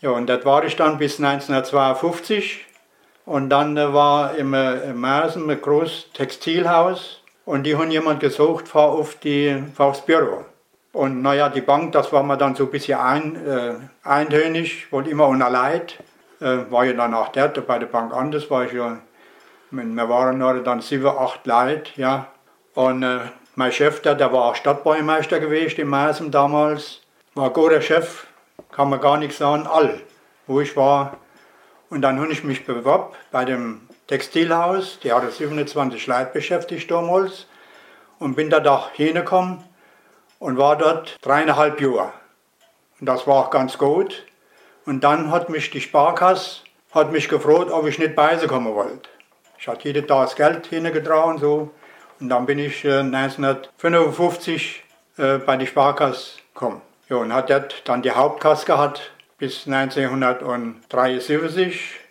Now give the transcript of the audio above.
Ja, und das war ich dann bis 1952. Und dann war im Mersen ein großes Textilhaus und die haben jemand gesucht, fahr aufs Büro. Und naja, die Bank, das war mir dann so ein bisschen eintönig, wollte immer ohne Leid. War ja dann auch der bei der Bank anders, war ich ja, wir waren dann 7, 8 Leute, ja. Und mein Chef, der war auch Stadtbaumeister gewesen in Mersen damals, war ein guter Chef, kann man gar nicht sagen, wo ich war. Und dann habe ich mich beworben bei dem Textilhaus, die hatte 27 Leute beschäftigt damals und bin da hingekommen und war dort 3,5 Jahre. Und das war auch ganz gut. Und dann hat mich die Sparkasse gefragt, ob ich nicht bei sie kommen wollte. Ich hatte jeden Tag das Geld hingetragen so. Und dann bin ich 1955 bei der Sparkasse gekommen. Ja, und hat dort dann die Hauptkasse gehabt bis 1973.